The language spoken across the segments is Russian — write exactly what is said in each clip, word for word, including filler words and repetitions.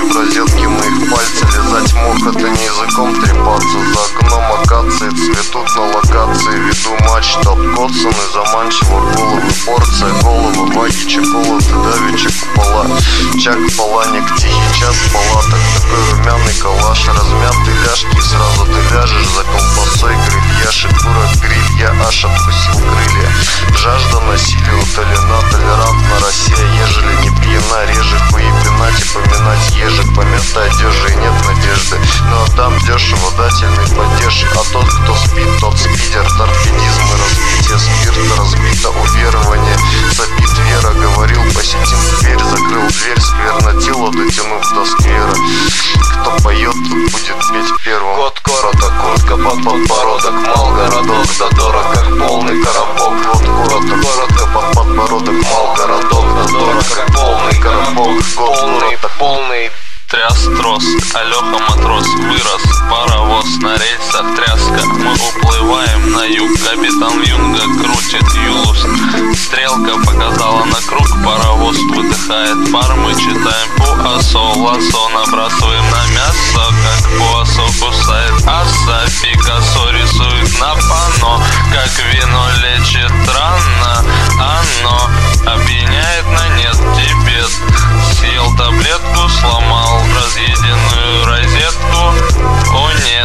в розетке моих пальцев. Лизать мох, это не языком трепаться. За окном акации цветут на локации. Веду матч, обкоцаны, заманчиво головы. Порция головы, ваги, чоколады, давича купола. Чак, паланик, тихий час в палатах. Такой румяный калаш, размятый ляжки. Сразу ты ляжешь за колбасой, грильяши. Дура, гриль, я аж откусил крылья. Жажда насилия утолена, толерантна Россия. Ежели не пьяна, реже хуи пинать и поминать ежик. Помета одежи и нет надежды, но отдам дешево, дательный падеж. А тот, кто спит, тот спидер. Торпедизм и разбитие спирта, разбито уверование. Сопит вера, говорил, посетим дверь. Закрыл дверь, скверно тело, дотянув до сквера. Кто поет, тот будет петь первым. Кот короток, куртка под подбородок. Мал городок, да дорог, как полный коробок. Год короток, коротко под подбородок. Мал городок, да дорог, как полный коробок. Год Полный, полный Тряс трос, Алёха матрос, вырос паровоз, на рельсах тряска. Мы уплываем на юг, капитан Юнга крутит юлус. Стрелка показала на круг, паровоз выдыхает пар. Мы читаем пуасо, лассо, набрасываем на мясо, как пуасо кусает аса. Пикассо рисует на панно, как вино лечит рано. Оно опьяняет на нет, Тибет. Съел таблетку, сломал разъеденную розетку. О нет,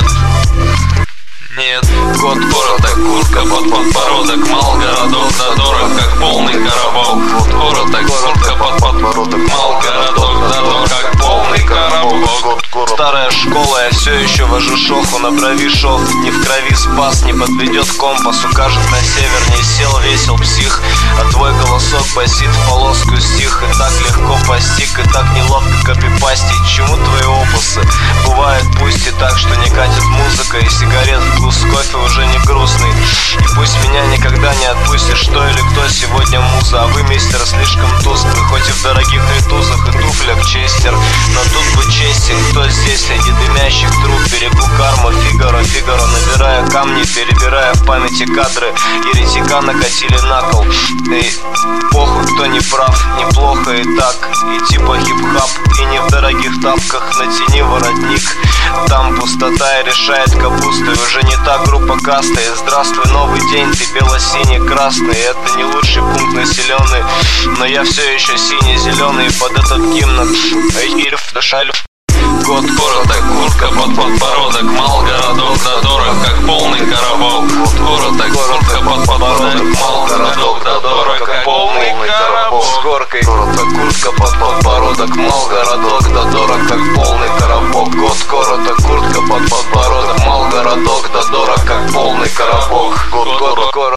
нет. Год короток, куртка под подбородок. Мал городок, да дорог, как полный коробок. Год короток, куртка под подбородок. Мал городок, да дорог, как полный коробок. Старая школа, я все еще вожу шоху на брови шов. Не в крови спас, не подведет компас. Укажет на север, не сел, весел псих. А твой голосок басит в полоску стих. И так легко постиг, и так неловко копипастить. Чему твои опусы? Бывает пусть и так, что не катит музыка. И сигарет вкус кофе уже не грустный. И пусть меня никогда не отпустишь. Что или кто сегодня муза? А вы, мистер, слишком тусклый. Хоть и в дорогих ритузах и туфлях честер. Но тут бы честен, кто здесь среди дымящих труб. Берегу карму, Фигаро, Фигаро. Набирая камни, перебирая в памяти кадры. Еретика накатили на кол. Эй, похуй, кто не прав, неплохо и так. И типа хип-хап, и не в дорогих тапках. Натяни воротник, там пустота и решает капуста. И уже не та группа каста. И здравствуй, новый день, ты бело-синий-красный. Это не лучший пункт населенный, но я все еще синий-зеленый. Под этот гимн Ильф, Дашальф. Год короток, куртка под подбородок. Мал городок, да дорог, как полный коробок. Год короток, куртка под подбородок. Мал городок, да дорог, как полный коробок. С горкой короток, куртка под подбородок. Мал городок, да дорог, как полный коробок. Год короток, куртка под подбородок. Мал городок, да дорог, как полный коробок. Год короток.